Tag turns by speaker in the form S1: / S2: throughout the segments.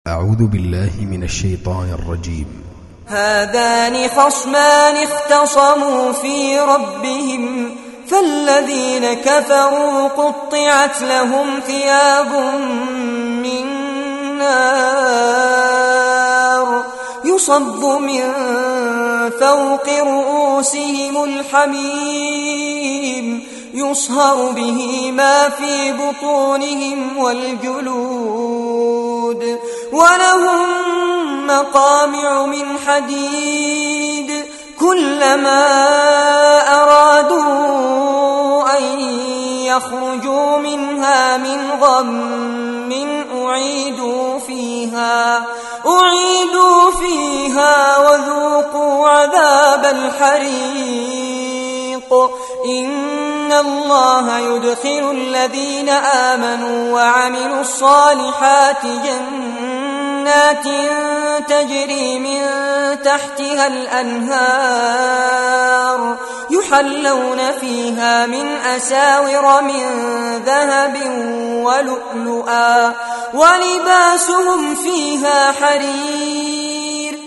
S1: أعوذ بالله من الشيطان الرجيم.
S2: هذان خصمان اختصموا في ربهم فالذين كفروا قطعت لهم ثياب من نار يصب من فوق رؤوسهم الحميم يصهر به ما في بطونهم والجلود ولهم مقامع من حديد كلما أرادوا أن يخرجوا منها من غم أعيدوا فيها وذوقوا عذاب الحريق إن الله يدخل الذين آمنوا وعملوا الصالحات جنات تجري من تحتها الأنهار يحلون فيها من أساور من ذهب ولؤلؤا ولباسهم فيها حرير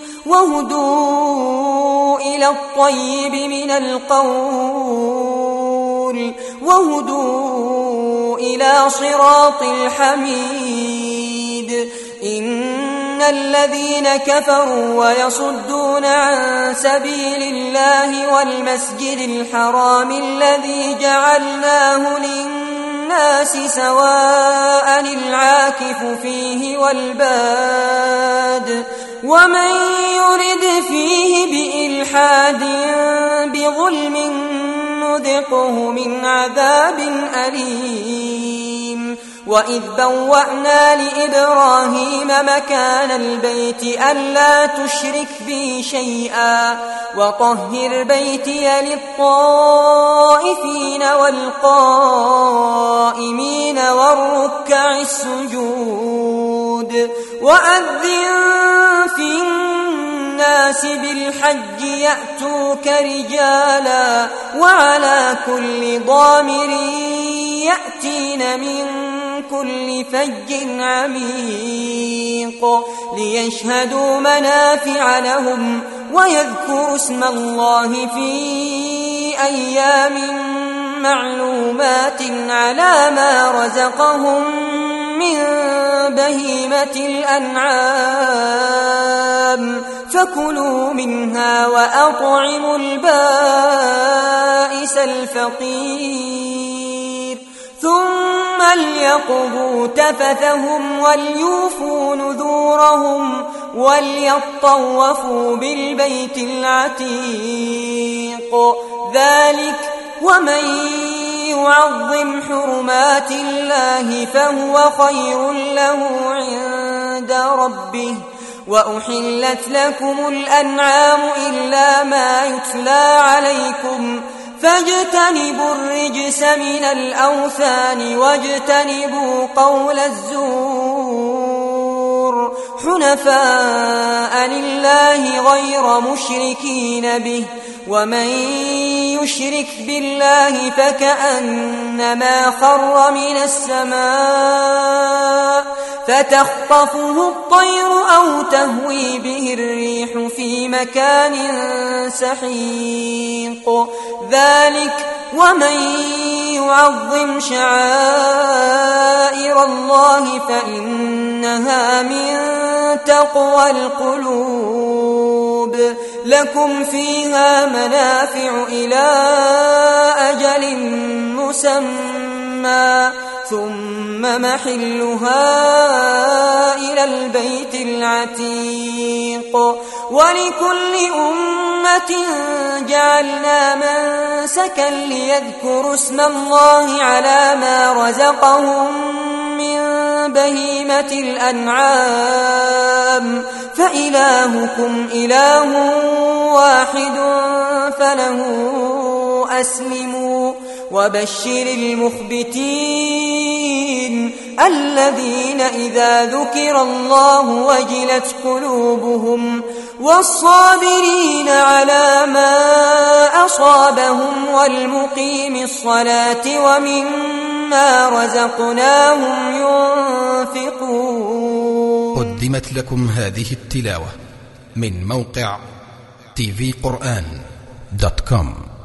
S2: وهدوا إلى الطيب من القول وهدوا إلى صراط الحميد إن الذين كفروا ويصدون عن سبيل الله والمسجد الحرام الذي جعلناه للناس سواء العاكف فيه والباد ومن يرد فيه بإلحاد بظلم نذقه من عذاب أليم وإذ بوأنا لإبراهيم مكان البيت ألا تشرك بي شيئا وطهر بيتي للطائفين والقائمين والركع السجود وأذن في الناس بالحج يأتوك رجالا وعلى كل ضامر يأتين من كل فج عميق ليشهدوا منافع لهم ويذكروا اسم الله في أيام معلومات على ما رزقهم من بهيمة الأنعام فكلوا منها وأطعموا البائس الفقير ثم ليقضوا تفثهم وليوفوا نذورهم وليطوفوا بالبيت العتيق ذلك ومن يعظم حرمات الله فهو خير له عند ربه وأحلت لكم الأنعام إلا ما يتلى عليكم فاجتنبوا الرجس من الأوثان واجتنبوا قول الزور حنفاء لله غير مشركين به ومن يشرك بالله فكأنما خر من السماء فتخطفه الطير أو تهوي به الريح في مكان سحيق ذلك ومن يعظم شعائر الله فإنها من تقوى القلوب لكم فيها منافع إلى أجل مسمى ثم محلها إلى البيت العتيق ولكل أمة جعلنا منسكا ليذكروا اسم الله على ما رزقهم من بهيمة الأنعام فإلهكم إله واحد فله أسلموا وبشر المخبتين الذين إذا ذكر الله وجلت قلوبهم والصابرين على ما أصابهم والمقيم الصلاة ومما رزقناهم ينفقون
S1: قدمت لكم هذه التلاوة من موقع tvquran.com.